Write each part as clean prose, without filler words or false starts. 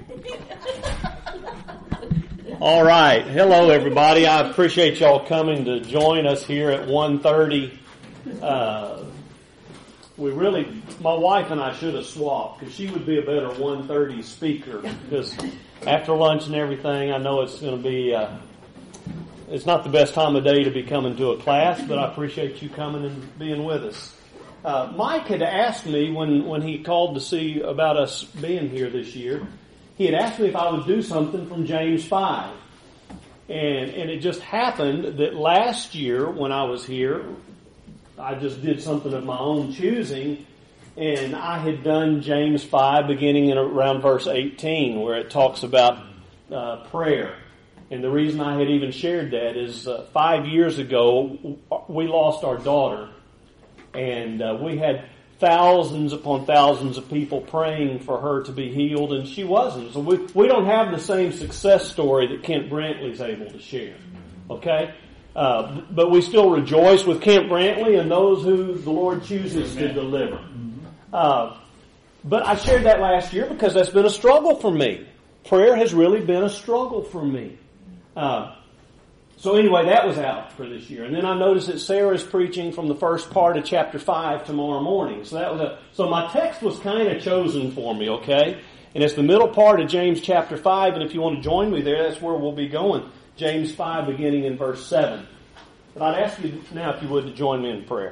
All right. Hello, everybody. I appreciate y'all coming to join us here at 1:30. My wife and I should have swapped because she would be a better 1:30 speaker because after lunch and everything, I know it's going to be, it's not the best time of day to be coming to a class, but I appreciate you coming and being with us. Mike had asked me when he called to see about us being here this year, he had asked me if I would do something from James 5. And it just happened that last year when I was here, I just did something of my own choosing, and I had done James 5 beginning in around verse 18 where it talks about prayer. And the reason I had even shared that is 5 years ago we lost our daughter, and we had thousands upon thousands of people praying for her to be healed, and she wasn't. So we don't have the same success story that Kent Brantley's able to share. Okay? But we still rejoice with Kent Brantley and those who the Lord chooses to deliver. But I shared that last year because that's been a struggle for me. Prayer has really been a struggle for me. So anyway, that was out for this year. And then I noticed that Sarah's preaching from the first part of chapter 5 tomorrow morning. So my text was kind of chosen for me, okay? And it's the middle part of James chapter 5, and if you want to join me there, that's where we'll be going. James 5 beginning in verse 7. But I'd ask you now if you would to join me in prayer.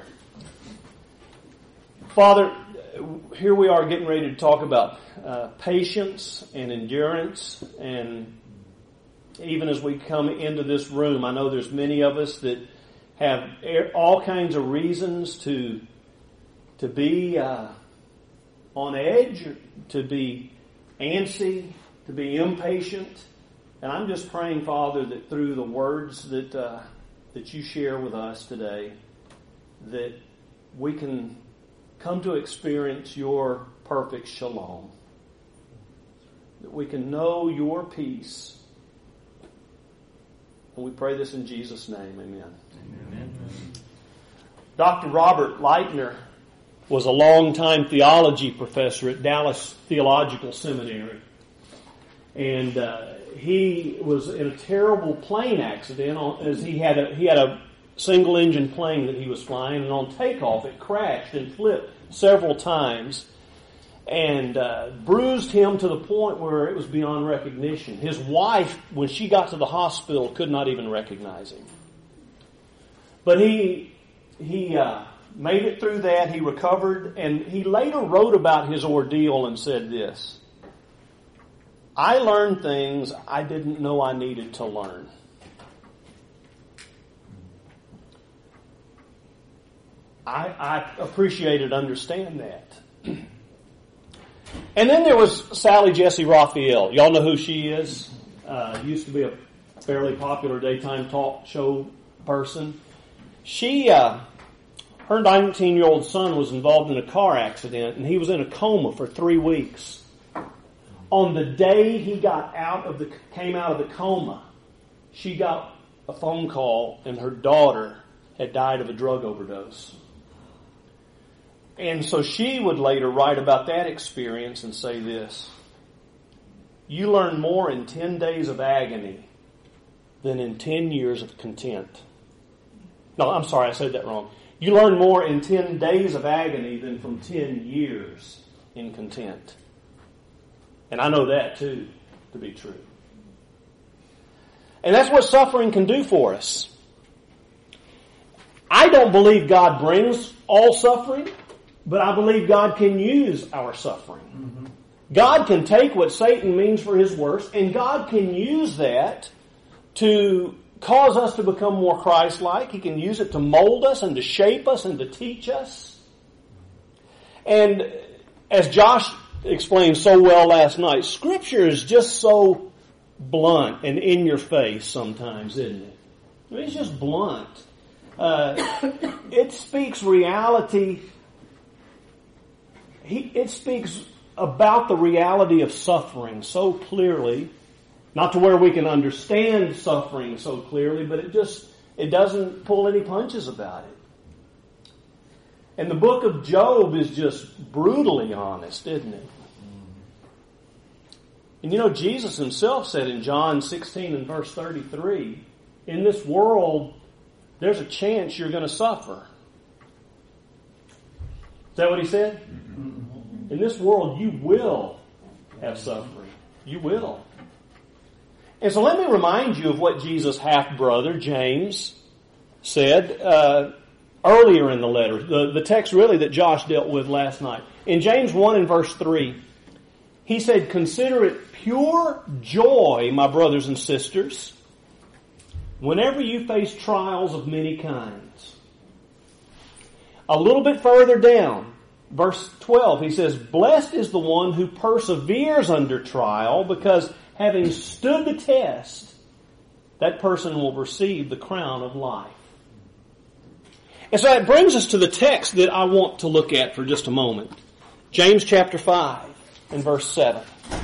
Father, here we are getting ready to talk about patience and endurance, and even as we come into this room, I know there's many of us that have all kinds of reasons to be on edge, to be antsy, to be impatient. And I'm just praying, Father, that through the words that you share with us today, that we can come to experience your perfect shalom, that we can know your peace. And we pray this in Jesus' name. Amen. Amen. Dr. Robert Leitner was a longtime theology professor at Dallas Theological Seminary. And he was in a terrible plane accident as he had a single engine plane that he was flying, and on takeoff it crashed and flipped several times and bruised him to the point where it was beyond recognition. His wife, when she got to the hospital, could not even recognize him. But he made it through that. He recovered, and he later wrote about his ordeal and said this: I learned things I didn't know I needed to learn. I appreciate and understand that. And then there was Sally Jesse Raphael. Y'all know who she is? Used to be a fairly popular daytime talk show person. Her 19-year-old son was involved in a car accident, and he was in a coma for 3 weeks. On the day he came out of the coma, she got a phone call, and her daughter had died of a drug overdose. And so she would later write about that experience and say this: you learn more in 10 days of agony than in 10 years of content. No, I'm sorry, I said that wrong. You learn more in 10 days of agony than from 10 years in content. And I know that too to be true. And that's what suffering can do for us. I don't believe God brings all suffering, but I believe God can use our suffering. Mm-hmm. God can take what Satan means for his worst, and God can use that to cause us to become more Christ-like. He can use it to mold us and to shape us and to teach us. And as Josh explained so well last night, Scripture is just so blunt and in your face sometimes, isn't it? I mean, it's just blunt. It speaks reality. It speaks about the reality of suffering so clearly, not to where we can understand suffering so clearly, but it doesn't pull any punches about it. And the book of Job is just brutally honest, isn't it? And you know, Jesus himself said in John 16 and verse 33, in this world, there's a chance you're going to suffer. Is that what he said? In this world, you will have suffering. You will. And so let me remind you of what Jesus' half-brother, James, said earlier in the letter. The text really that Josh dealt with last night. In James 1 and verse 3, he said, "Consider it pure joy, my brothers and sisters, whenever you face trials of many kinds." A little bit further down, verse 12, he says, "Blessed is the one who perseveres under trial, because having stood the test, that person will receive the crown of life." And so that brings us to the text that I want to look at for just a moment. James chapter 5 and verse 7.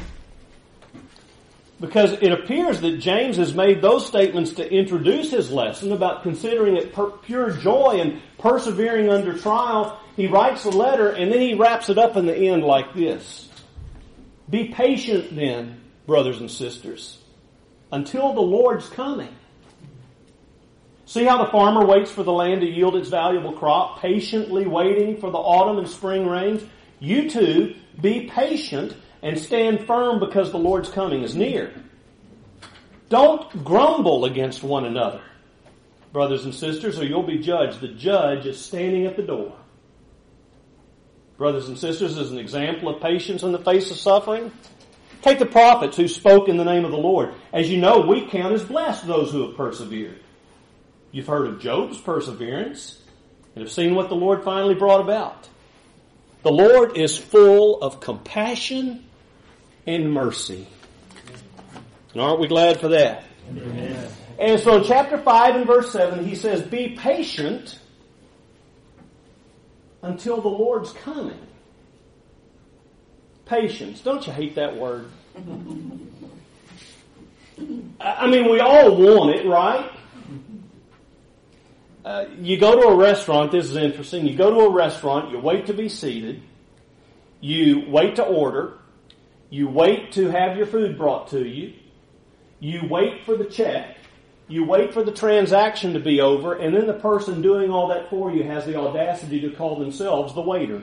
Because it appears that James has made those statements to introduce his lesson about considering it pure joy and persevering under trial. He writes a letter and then he wraps it up in the end like this. "Be patient then, brothers and sisters, until the Lord's coming." See how the farmer waits for the land to yield its valuable crop, patiently waiting for the autumn and spring rains? You too, be patient and stand firm, because the Lord's coming is near. Don't grumble against one another, brothers and sisters, or you'll be judged. The judge is standing at the door. Brothers and sisters, as an example of patience in the face of suffering, take the prophets who spoke in the name of the Lord. As you know, we count as blessed those who have persevered. You've heard of Job's perseverance and have seen what the Lord finally brought about. The Lord is full of compassion and mercy. And aren't we glad for that? Amen. And so in chapter 5 and verse 7, he says, "Be patient until the Lord's coming." Patience. Don't you hate that word? I mean, we all want it, right? You go to a restaurant, this is interesting, you go to a restaurant, you wait to be seated, you wait to order, you wait to have your food brought to you, you wait for the check, you wait for the transaction to be over, and then the person doing all that for you has the audacity to call themselves the waiter.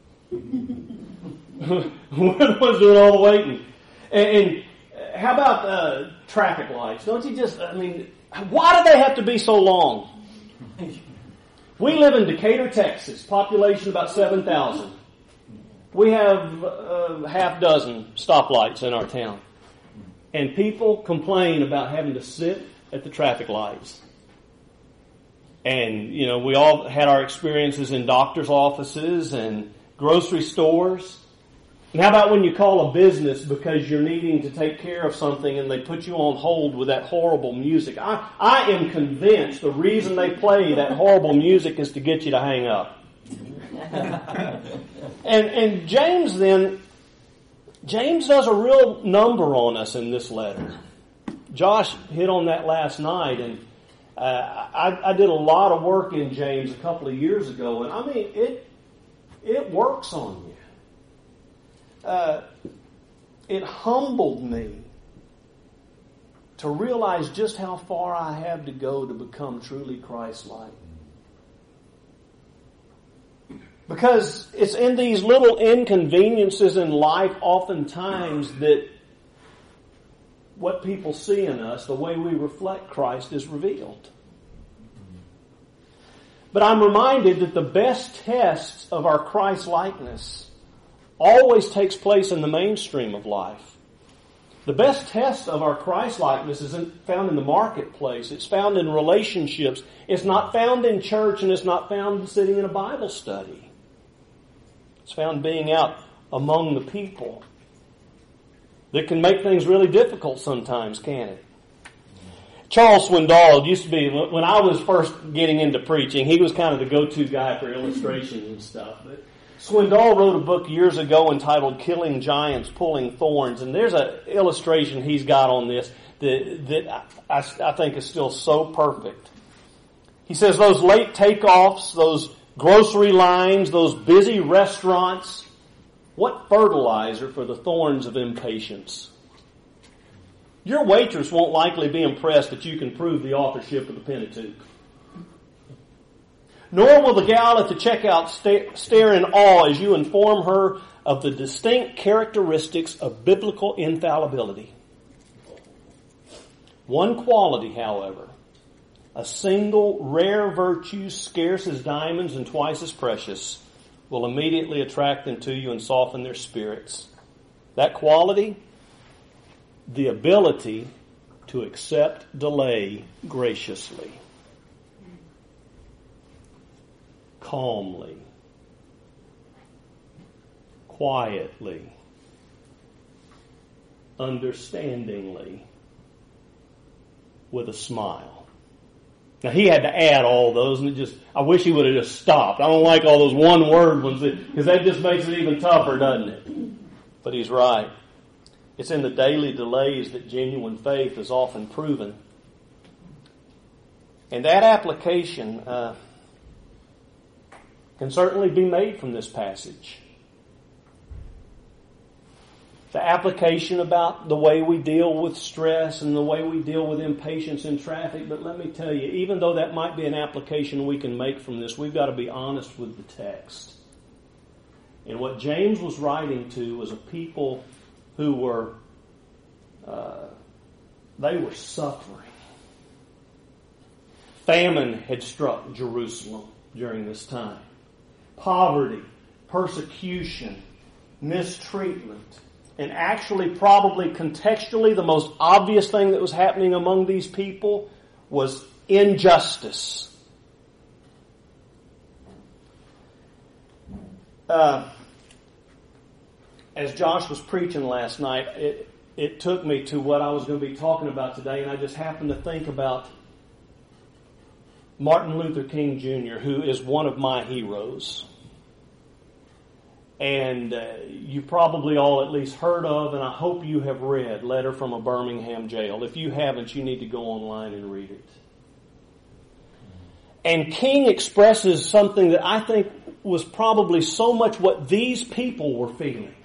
We're the ones doing all the waiting. And how about traffic lights? Don't you just, why do they have to be so long? We live in Decatur, Texas, population about 7,000. We have half dozen stoplights in our town. And people complain about having to sit at the traffic lights. And, we all had our experiences in doctor's offices and grocery stores. And how about when you call a business because you're needing to take care of something and they put you on hold with that horrible music? I am convinced the reason they play that horrible music is to get you to hang up. And James does a real number on us in this letter. Josh hit on that last night, and I did a lot of work in James a couple of years ago, and it works on you. It humbled me to realize just how far I have to go to become truly Christ-like. Because it's in these little inconveniences in life oftentimes that what people see in us, the way we reflect Christ, is revealed. But I'm reminded that the best tests of our Christ-likeness always takes place in the mainstream of life. The best test of our Christ-likeness isn't found in the marketplace. It's found in relationships. It's not found in church, and it's not found sitting in a Bible study. It's found being out among the people. That can make things really difficult sometimes, can't it? Charles Swindoll used to be, when I was first getting into preaching, he was kind of the go-to guy for illustrations and stuff. But Swindoll wrote a book years ago entitled Killing Giants, Pulling Thorns, and there's an illustration he's got on this that I think is still so perfect. He says those late takeoffs, those grocery lines, those busy restaurants, what fertilizer for the thorns of impatience. Your waitress won't likely be impressed that you can prove the authorship of the Pentateuch. Nor will the gal at the checkout stare in awe as you inform her of the distinct characteristics of biblical infallibility. One quality, however, a single rare virtue scarce as diamonds and twice as precious, will immediately attract them to you and soften their spirits. That quality, the ability to accept delay graciously, calmly, quietly, understandingly, with a smile. Now, he had to add all those, and I wish he would have just stopped. I don't like all those one-word ones, because that just makes it even tougher, doesn't it? But he's right. It's in the daily delays that genuine faith is often proven. And that application can certainly be made from this passage. The application about the way we deal with stress and the way we deal with impatience in traffic. But let me tell you, even though that might be an application we can make from this, we've got to be honest with the text. And what James was writing to was a people who were, they were suffering. Famine had struck Jerusalem during this time. Poverty, persecution, mistreatment. And actually, probably contextually, the most obvious thing that was happening among these people was injustice. As Josh was preaching last night, it took me to what I was going to be talking about today, and I just happened to think about Martin Luther King Jr., who is one of my heroes. And you probably all at least heard of, and I hope you have read, Letter from a Birmingham Jail. If you haven't, you need to go online and read it. And King expresses something that I think was probably so much what these people were feeling.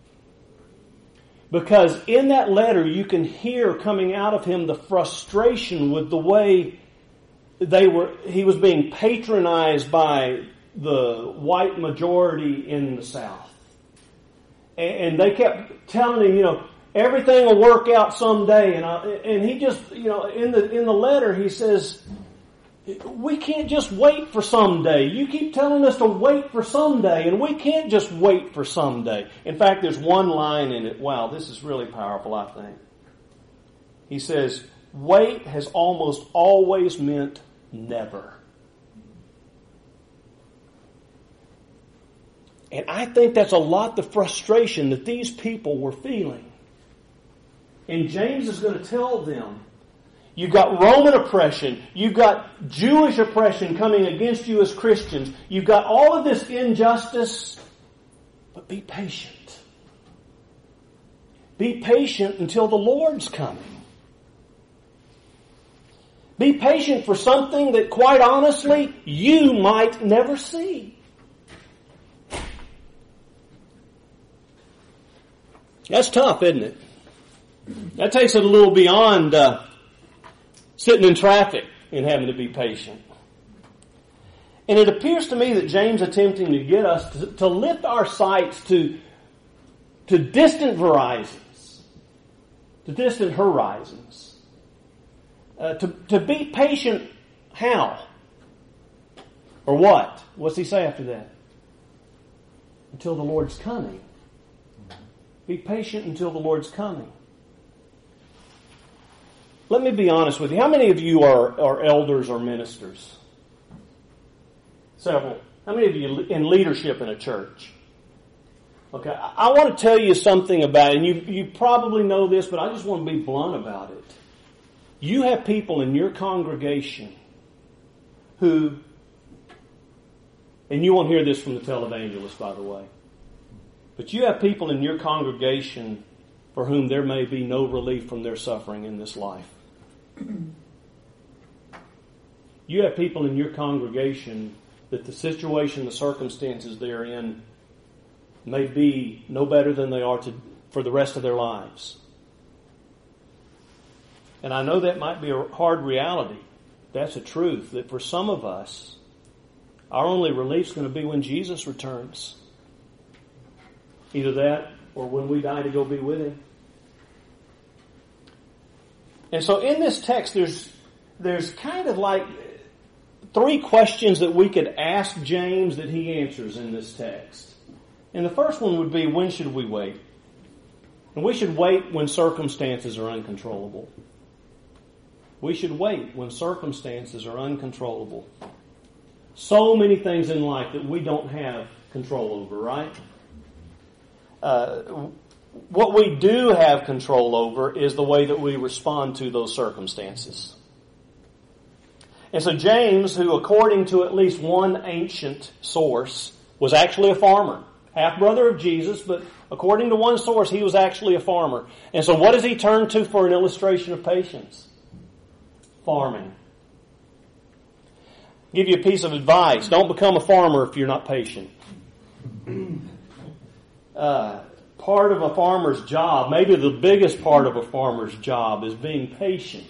Because in that letter, you can hear coming out of him the frustration with the way he was being patronized by the white majority in the South. And they kept telling him, everything will work out someday. And he just, in the letter, he says, we can't just wait for someday. You keep telling us to wait for someday, and we can't just wait for someday. In fact, there's one line in it. Wow, this is really powerful, I think. He says, wait has almost always meant never. And I think that's a lot the frustration that these people were feeling. And James is going to tell them, you've got Roman oppression, you've got Jewish oppression coming against you as Christians, you've got all of this injustice, but be patient. Be patient until the Lord's coming. Be patient for something that, quite honestly, you might never see. That's tough, isn't it? That takes it a little beyond sitting in traffic and having to be patient. And it appears to me that James is attempting to get us to lift our sights to distant horizons, to be patient how? Or what? What's he say after that? Until the Lord's coming. Be patient until the Lord's coming. Let me be honest with you. How many of you are elders or ministers? Several. How many of you in leadership in a church? Okay, I want to tell you something about it, and you probably know this, but I just want to be blunt about it. You have people in your congregation who, and you won't hear this from the televangelist, by the way, but you have people in your congregation for whom there may be no relief from their suffering in this life. You have people in your congregation that the situation, the circumstances they're in may be no better than they are for the rest of their lives. And I know that might be a hard reality. That's a truth, that for some of us, our only relief is going to be when Jesus returns. Either that or when we die to go be with Him. And so in this text, there's kind of like 3 questions that we could ask James that he answers in this text. And the first one would be, when should we wait? And we should wait when circumstances are uncontrollable. We should wait when circumstances are uncontrollable. So many things in life that we don't have control over, right? What we do have control over is the way that we respond to those circumstances. And so James, who according to at least one ancient source, was actually a farmer, half-brother of Jesus, but according to one source, he was actually a farmer. And so what does he turn to for an illustration of patience? Farming. I'll give you a piece of advice. Don't become a farmer if you're not patient. Part of a farmer's job, maybe the biggest part of a farmer's job, is being patient.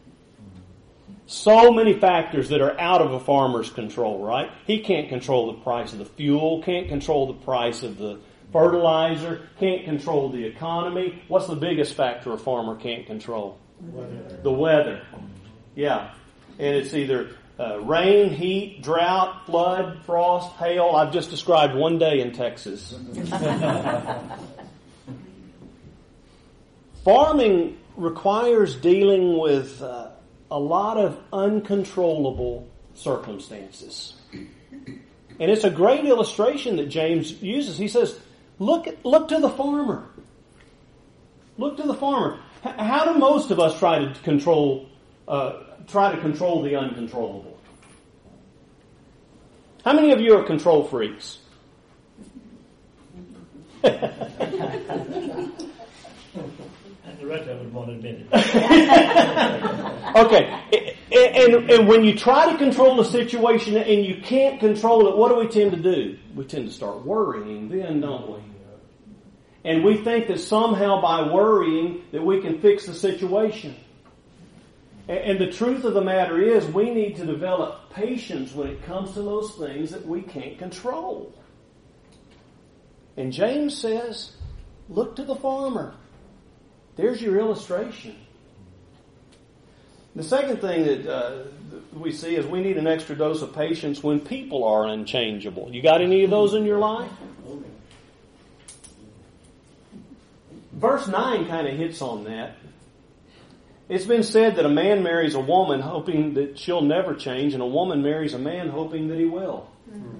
So many factors that are out of a farmer's control, right? He can't control the price of the fuel, can't control the price of the fertilizer, can't control the economy. What's the biggest factor a farmer can't control? The weather. Yeah. And it's either rain, heat, drought, flood, frost, hail. I've just described one day in Texas. Farming requires dealing with a lot of uncontrollable circumstances. And it's a great illustration that James uses. He says, look to the farmer. Look to the farmer. How do most of us try to control the uncontrollable? How many of you are control freaks? The rest of them won't admit it. Okay. And when you try to control a situation and you can't control it, what do we tend to do? We tend to start worrying then, don't we? And we think that somehow by worrying that we can fix the situation. And the truth of the matter is we need to develop patience when it comes to those things that we can't control. And James says, look to the farmer. There's your illustration. The second thing that we see is we need an extra dose of patience when people are unchangeable. You got any of those in your life? Verse 9 kind of hits on that. It's been said that a man marries a woman hoping that she'll never change, and a woman marries a man hoping that he will.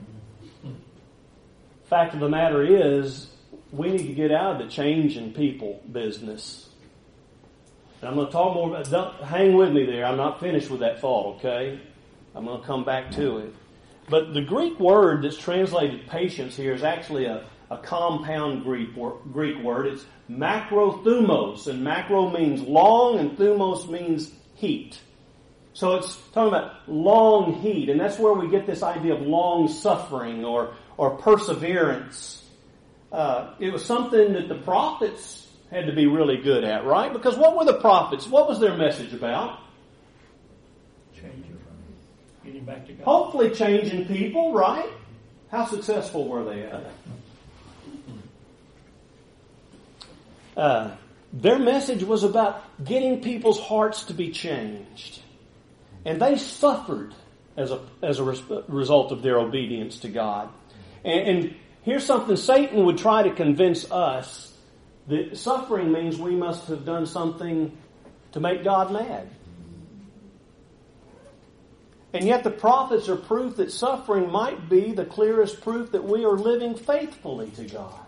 Fact of the matter is, we need to get out of the changing people business. And I'm going to talk more about, hang with me there. I'm not finished with that thought, okay? I'm going to come back to it. But the Greek word that's translated patience here is actually a compound Greek word. It's macrothumos, and macro means long, and thumos means heat. So it's talking about long heat, and that's where we get this idea of long suffering or perseverance. It was something that the prophets had to be really good at, right? Because what were the prophets? What was their message about? Getting back to God. Hopefully changing people, right? How successful were they at it? Their message was about getting people's hearts to be changed. And they suffered as a result of their obedience to God. And here's something Satan would try to convince us, that suffering means we must have done something to make God mad. And yet the prophets are proof that suffering might be the clearest proof that we are living faithfully to God.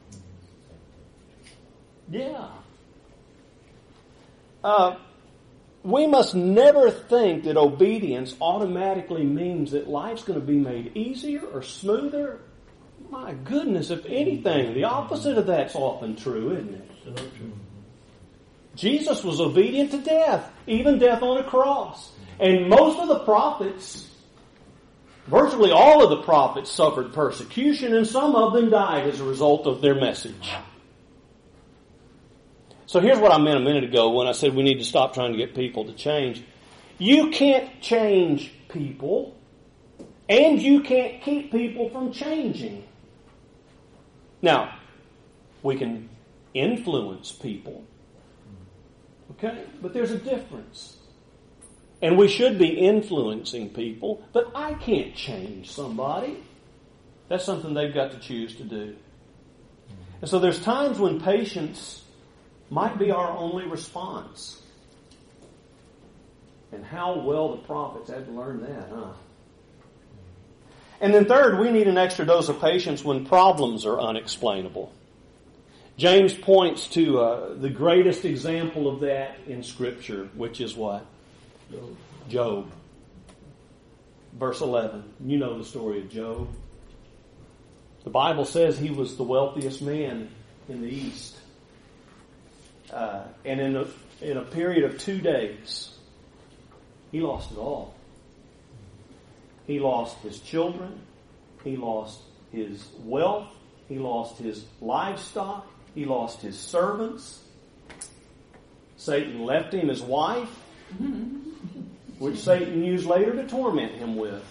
Yeah. We must never think that obedience automatically means that life's going to be made easier or smoother. My goodness, if anything, the opposite of that's often true, isn't it? So true. Jesus was obedient to death, even death on a cross. And most of the prophets, virtually all of the prophets, suffered persecution, and some of them died as a result of their message. So here's what I meant a minute ago when I said we need to stop trying to get people to change. You can't change people, and you can't keep people from changing. Now, we can influence people, okay? But there's a difference. And we should be influencing people, but I can't change somebody. That's something they've got to choose to do. And so there's times when patience might be our only response. And how well the prophets had to learn that, huh? And then third, we need an extra dose of patience when problems are unexplainable. James points to the greatest example of that in Scripture, which is what? Job. Verse 11. You know the story of Job. The Bible says he was the wealthiest man in the East. And in a period of 2 days, he lost it all. He lost his children. He lost his wealth. He lost his livestock. He lost his servants. Satan left him his wife, which Satan used later to torment him with.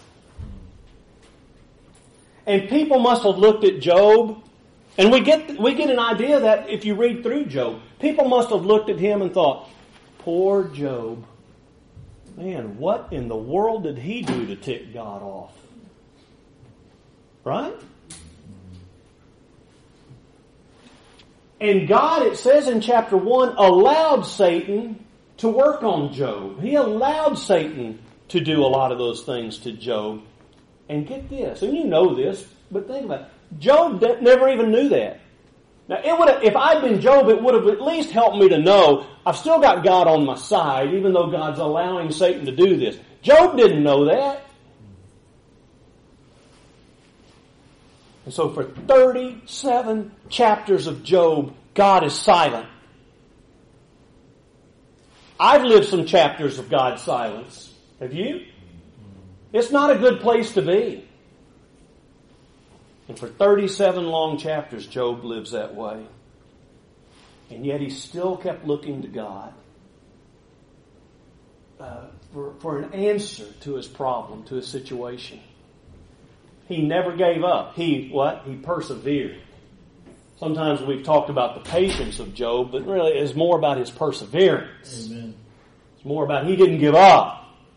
And people must have looked at Job, and we get an idea that if you read through Job, people must have looked at him and thought, poor Job. Man, what in the world did he do to tick God off? Right? And God, it says in chapter 1, allowed Satan to work on Job. He allowed Satan to do a lot of those things to Job. And get this, and you know this, but think about it. Job never even knew that. Now, if I'd been Job, it would have at least helped me to know I've still got God on my side, even though God's allowing Satan to do this. Job didn't know that. And so for 37 chapters of Job, God is silent. I've lived some chapters of God's silence. Have you? It's not a good place to be. And for 37 long chapters, Job lives that way. And yet he still kept looking to God for an answer to his problem, to his situation. He never gave up. He persevered. Sometimes we've talked about the patience of Job, but really it's more about his perseverance. Amen. It's more about he didn't give up.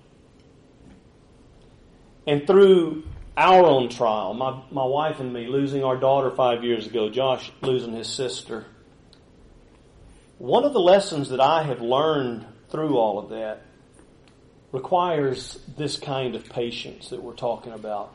And through our own trial, my wife and me losing our daughter 5 years ago, Josh losing his sister, one of the lessons that I have learned through all of that requires this kind of patience that we're talking about.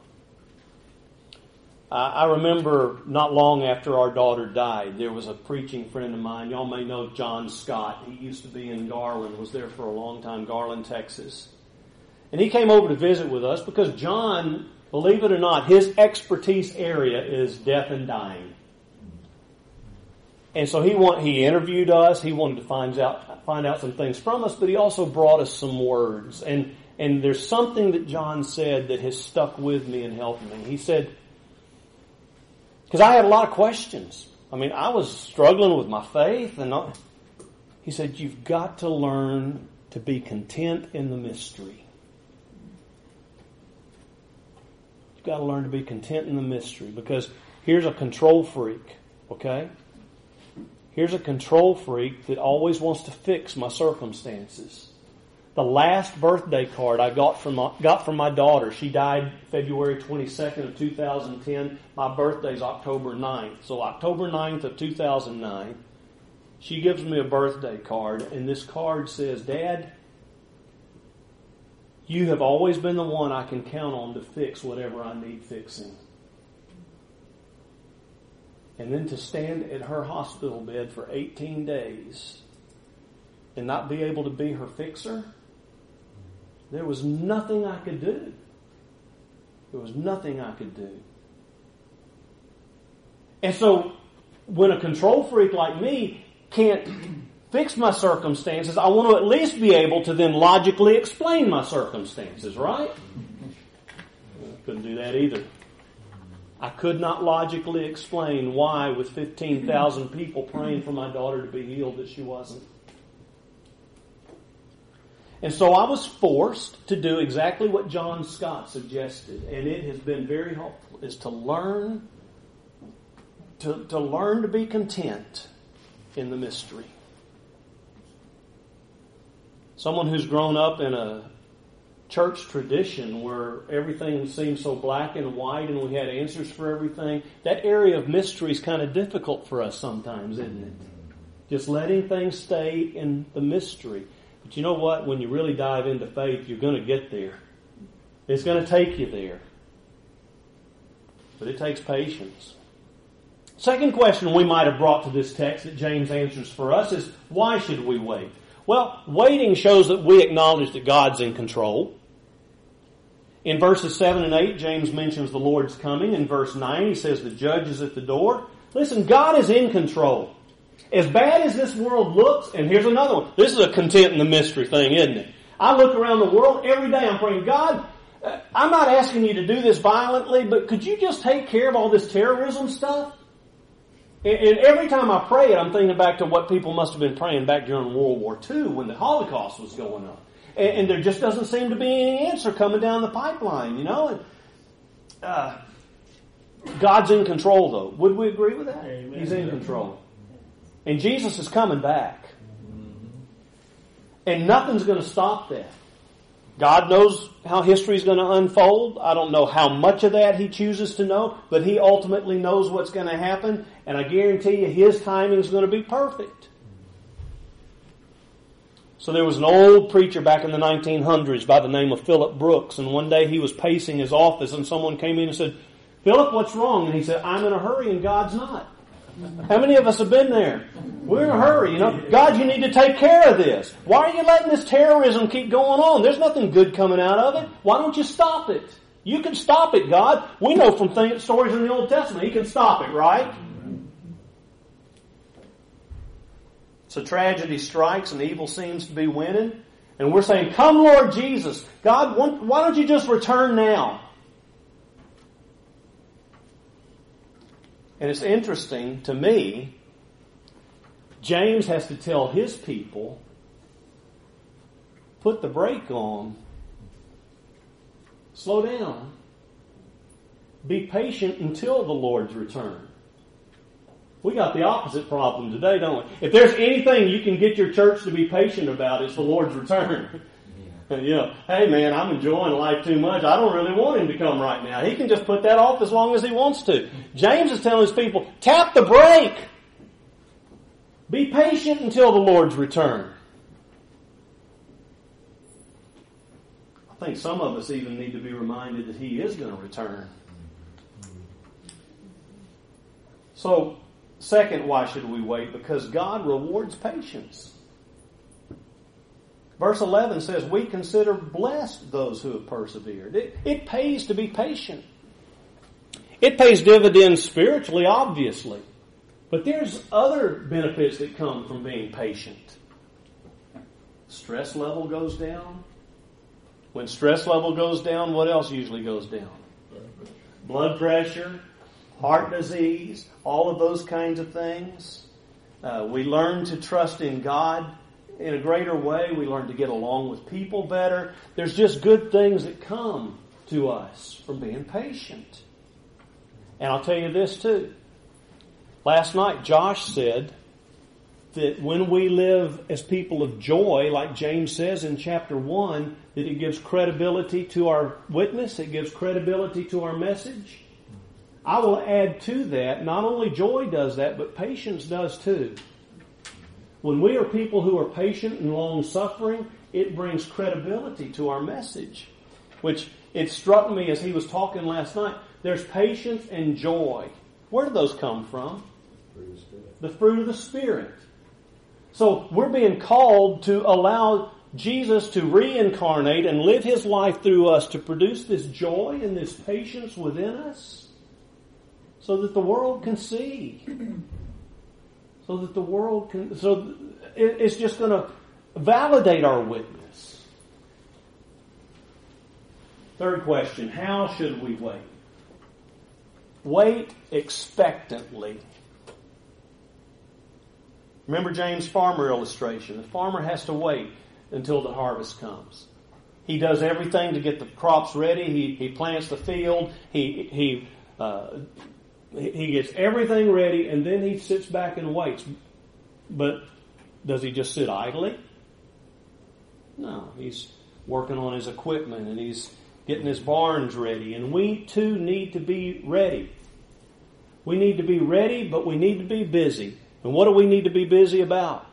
I remember not long after our daughter died, there was a preaching friend of mine. Y'all may know John Scott. He used to be in Garland, was there for a long time, Garland, Texas. And he came over to visit with us because John, believe it or not, his expertise area is death and dying. And so he interviewed us. He wanted to find out some things from us, but he also brought us some words. And there's something that John said that has stuck with me and helped me. He said, because I had a lot of questions. I mean, I was struggling with my faith. He said, you've got to learn to be content in the mystery. You've got to learn to be content in the mystery, because here's a control freak, okay? Here's a control freak that always wants to fix my circumstances. The last birthday card I got from my daughter, she died February 22nd of 2010. My birthday's October 9th. So October 9th of 2009, she gives me a birthday card, and this card says, Dad, you have always been the one I can count on to fix whatever I need fixing. And then to stand at her hospital bed for 18 days and not be able to be her fixer, there was nothing I could do. There was nothing I could do. And so when a control freak like me can't fix my circumstances, I want to at least be able to then logically explain my circumstances, right? Couldn't do that either. I could not logically explain why, with 15,000 people praying for my daughter to be healed, that she wasn't. And so I was forced to do exactly what John Scott suggested, and it has been very helpful, is to learn to be content in the mystery. Someone who's grown up in a church tradition where everything seems so black and white and we had answers for everything, that area of mystery is kind of difficult for us sometimes, isn't it? Just letting things stay in the mystery. But you know what? When you really dive into faith, you're going to get there. It's going to take you there. But it takes patience. Second question we might have brought to this text that James answers for us is, why should we wait? Well, waiting shows that we acknowledge that God's in control. In verses 7 and 8, James mentions the Lord's coming. In verse 9, he says the judge is at the door. Listen, God is in control. As bad as this world looks, and here's another one. This is a content in the mystery thing, isn't it? I look around the world every day, I'm praying, God, I'm not asking you to do this violently, but could you just take care of all this terrorism stuff? And every time I pray it, I'm thinking back to what people must have been praying back during World War II when the Holocaust was going on. And there just doesn't seem to be any answer coming down the pipeline, you know. God's in control, though. Would we agree with that? Amen. He's in control. And Jesus is coming back. And nothing's going to stop that. God knows how history is going to unfold. I don't know how much of that He chooses to know, but He ultimately knows what's going to happen. And I guarantee you His timing is going to be perfect. So there was an old preacher back in the 1900s by the name of Philip Brooks, and one day he was pacing his office and someone came in and said, Philip, what's wrong? And he said, I'm in a hurry and God's not. How many of us have been there? We're in a hurry, you know. God, you need to take care of this. Why are you letting this terrorism keep going on? There's nothing good coming out of it. Why don't you stop it? You can stop it, God. We know from stories in the Old Testament, He can stop it, right? So tragedy strikes and evil seems to be winning. And we're saying, come Lord Jesus. God, why don't you just return now? And it's interesting to me, James has to tell his people, put the brake on. Slow down. Be patient until the Lord's return. We got the opposite problem today, don't we? If there's anything you can get your church to be patient about, it's the Lord's return. You know, hey man, I'm enjoying life too much. I don't really want Him to come right now. He can just put that off as long as He wants to. James is telling his people, tap the brake. Be patient until the Lord's return. I think some of us even need to be reminded that He is going to return. So, second, why should we wait? Because God rewards patience. Verse 11 says, we consider blessed those who have persevered. It pays to be patient. It pays dividends spiritually, obviously. But there's other benefits that come from being patient. Stress level goes down. When stress level goes down, what else usually goes down? Blood pressure, heart disease, all of those kinds of things. We learn to trust in God in a greater way. We learn to get along with people better. There's just good things that come to us from being patient. And I'll tell you this too. Last night, Josh said that when we live as people of joy, like James says in chapter 1, that it gives credibility to our witness, it gives credibility to our message. I will add to that, not only joy does that, but patience does too. When we are people who are patient and long-suffering, it brings credibility to our message. Which it struck me as he was talking last night. There's patience and joy. Where do those come from? The fruit of the Spirit. So we're being called to allow Jesus to reincarnate and live His life through us to produce this joy and this patience within us so that the world can see. So that the world can, so it's just going to validate our witness. Third question, how should we wait? Wait expectantly. Remember James' farmer illustration. The farmer has to wait until the harvest comes. He does everything to get the crops ready. He plants the field. He gets everything ready, and then he sits back and waits. But does he just sit idly? No, he's working on his equipment, and he's getting his barns ready. And we too need to be ready. We need to be ready, but we need to be busy. And what do we need to be busy about?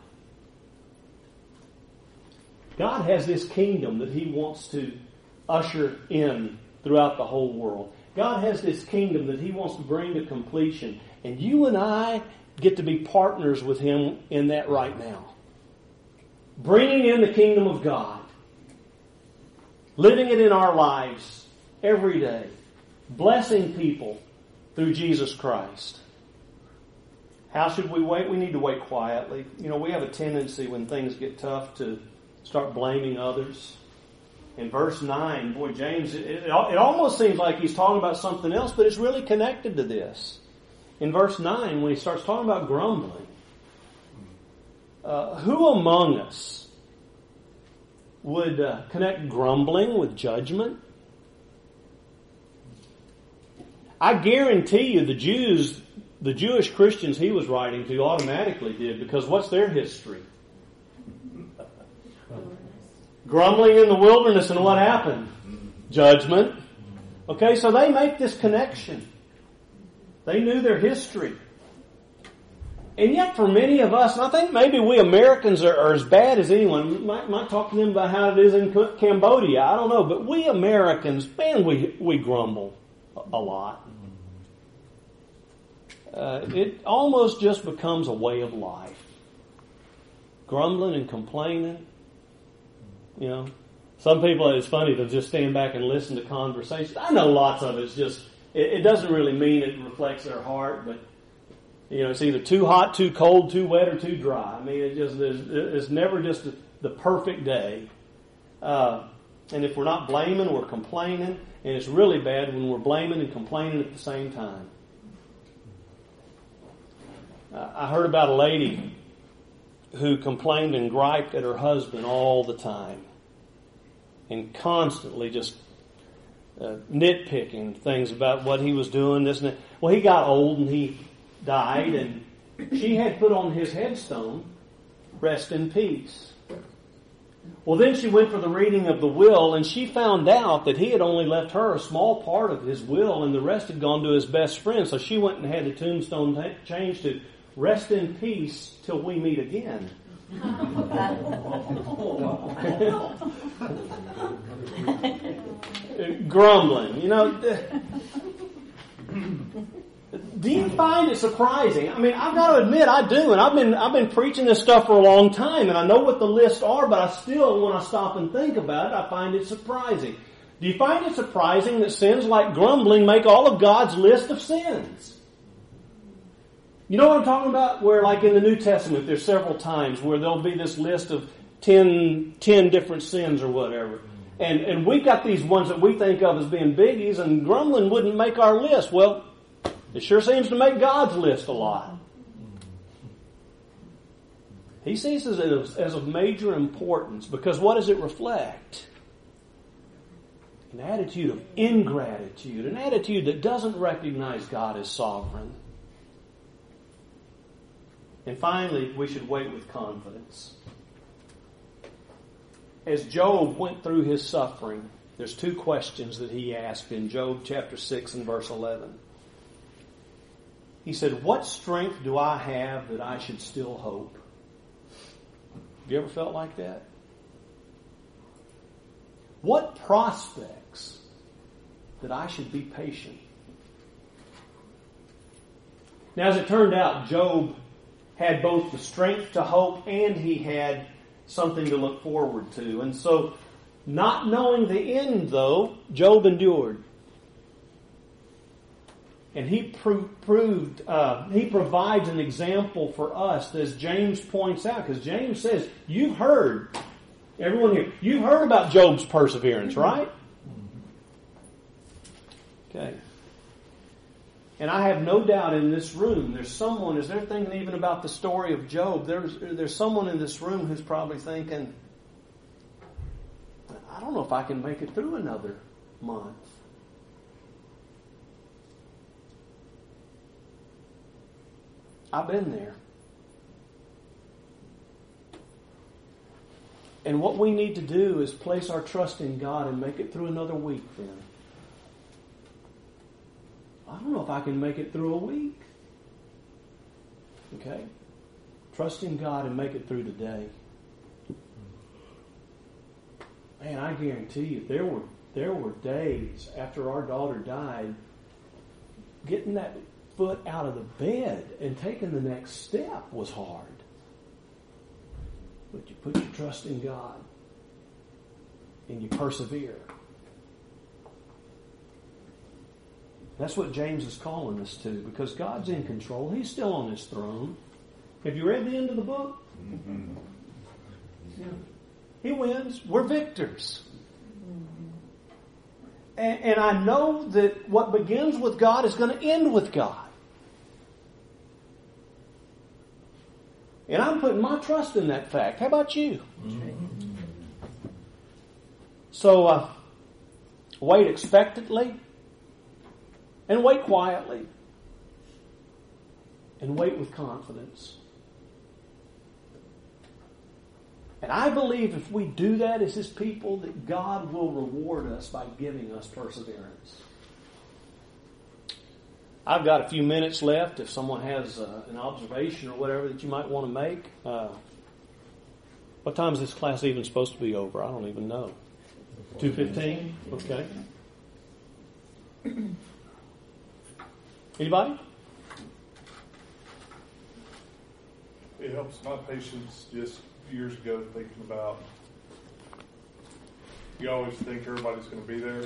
God has this kingdom that He wants to usher in throughout the whole world. God has this kingdom that He wants to bring to completion. And you and I get to be partners with Him in that right now. Bringing in the kingdom of God. Living it in our lives every day. Blessing people through Jesus Christ. How should we wait? We need to wait quietly. You know, we have a tendency when things get tough to start blaming others. In verse 9, boy, James, it almost seems like he's talking about something else, but it's really connected to this. In verse 9, when he starts talking about grumbling, who among us would connect grumbling with judgment? I guarantee you the Jewish Christians he was writing to automatically did, because what's their history? Grumbling in the wilderness, and what happened? Judgment. Okay, so they make this connection. They knew their history. And yet for many of us, and I think maybe we Americans are as bad as anyone. Might talk to them about how it is in Cambodia. I don't know. But we Americans, man, we grumble a lot. It almost just becomes a way of life. Grumbling and complaining. You know, some people, it's funny, they'll just stand back and listen to conversations. I know lots of it's just, it doesn't really mean it reflects their heart, but, you know, it's either too hot, too cold, too wet, or too dry. I mean, it's never just the perfect day. And if we're not blaming, we're complaining, and it's really bad when we're blaming and complaining at the same time. I heard about a lady who complained and griped at her husband all the time. And constantly just nitpicking things about what he was doing, this and that. Well, he got old and he died, and she had put on his headstone, "Rest in peace." Well, then she went for the reading of the will, and she found out that he had only left her a small part of his will, and the rest had gone to his best friend. So she went and had the tombstone changed to "Rest in peace till we meet again." Grumbling, you know. Do you find it surprising? I mean, I've got to admit, I do, and I've been preaching this stuff for a long time, and I know what the lists are, but I still, when I stop and think about it, I find it surprising. Do you find it surprising that sins like grumbling make all of God's list of sins? You know what I'm talking about? Where, like in the New Testament, there's several times where there'll be this list of 10 different sins or whatever. And we've got these ones that we think of as being biggies, and grumbling wouldn't make our list. Well, it sure seems to make God's list a lot. He sees it as of major importance, because what does it reflect? An attitude of ingratitude, an attitude that doesn't recognize God as sovereign. And finally, we should wait with confidence. As Job went through his suffering, there's two questions that he asked in Job chapter 6 and verse 11. He said, "What strength do I have that I should still hope?" Have you ever felt like that? What prospects that I should be patient? Now, as it turned out, Job had both the strength to hope and he had something to look forward to. And so, not knowing the end, though, Job endured. And he provides an example for us, as James points out, because James says, you've heard, everyone here, you've heard about Job's perseverance, right? Okay. And I have no doubt in this room, there's someone, as they're thinking even about the story of Job, there's someone in this room who's probably thinking, I don't know if I can make it through another month. I've been there. And what we need to do is place our trust in God and make it through another week then. I don't know if I can make it through a week. Okay? Trust in God and make it through today. Man, I guarantee you, there were days after our daughter died, getting that foot out of the bed and taking the next step was hard. But you put your trust in God and you persevere. That's what James is calling us to, because God's in control. He's still on His throne. Have you read the end of the book? Mm-hmm. Yeah. He wins. We're victors. And I know that what begins with God is going to end with God. And I'm putting my trust in that fact. How about you? Mm-hmm. So, wait expectantly. And wait quietly. And wait with confidence. And I believe if we do that as His people, that God will reward us by giving us perseverance. I've got a few minutes left. If someone has an observation or whatever that you might want to make. What time is this class even supposed to be over? I don't even know. 2:15? Okay. Anybody? It helps my patients just years ago thinking about, you always think everybody's going to be there.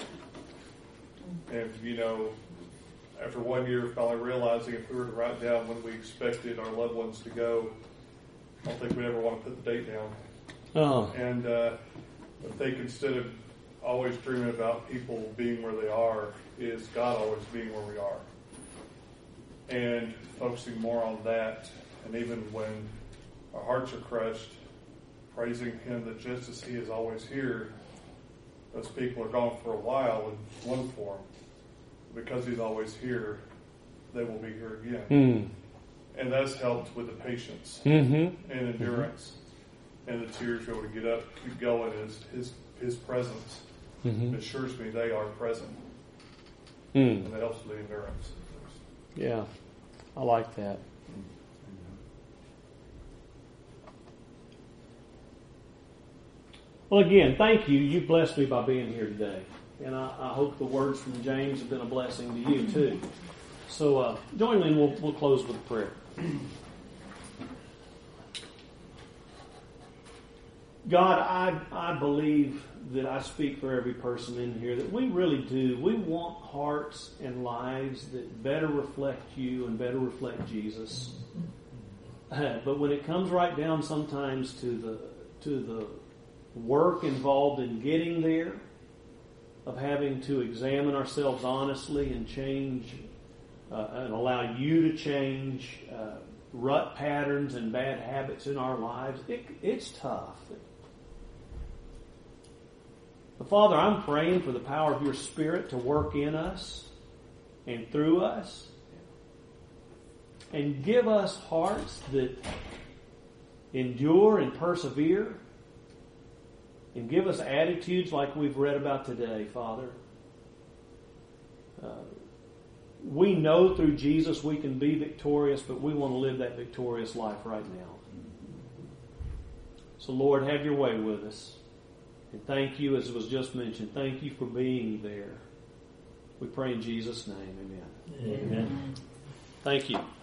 And, after 1 year, finally realizing if we were to write down when we expected our loved ones to go, I don't think we'd ever want to put the date down. Oh. And I think instead of always dreaming about people being where they are, is God always being where we are. And focusing more on that, and even when our hearts are crushed, praising Him that just as He is always here, those people are gone for a while in one form. Because He's always here, they will be here again. Mm. And that's helped with the patience and endurance. And the tears be able to get up, keep going, is His presence assures me they are present. And that helps with the endurance. Yeah, I like that. Well, again, thank you. You blessed me by being here today. And I hope the words from James have been a blessing to you, too. So join me and we'll close with a prayer. God, I believe that I speak for every person in here, that we really do. We want hearts and lives that better reflect you and better reflect Jesus. But when it comes right down sometimes to the work involved in getting there, of having to examine ourselves honestly and change and allow you to change rut patterns and bad habits in our lives, it's tough. But Father, I'm praying for the power of your Spirit to work in us and through us, and give us hearts that endure and persevere, and give us attitudes like we've read about today, Father. We know through Jesus we can be victorious, but we want to live that victorious life right now. So Lord, have your way with us. And thank you, as was just mentioned, thank you for being there. We pray in Jesus' name. Amen. Amen. Thank you.